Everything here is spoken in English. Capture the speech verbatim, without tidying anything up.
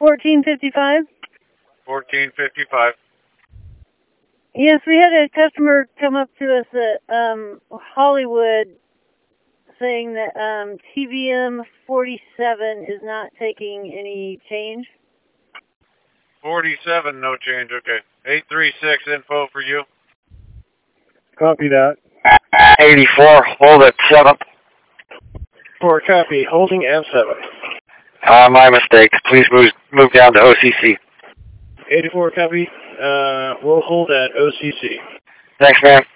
fourteen fifty-five? fourteen fifty-five. Yes, we had a customer come up to us at um, Hollywood saying that um, T V M forty-seven is not taking any change. forty-seven, no change, okay. eight three six info for you. Copy that. eighty-four, hold at seven. four, copy. Holding at seven. Uh, my mistake. Please move move down to O C C. eighty-four, copy. Uh, we'll hold at O C C. Thanks, man.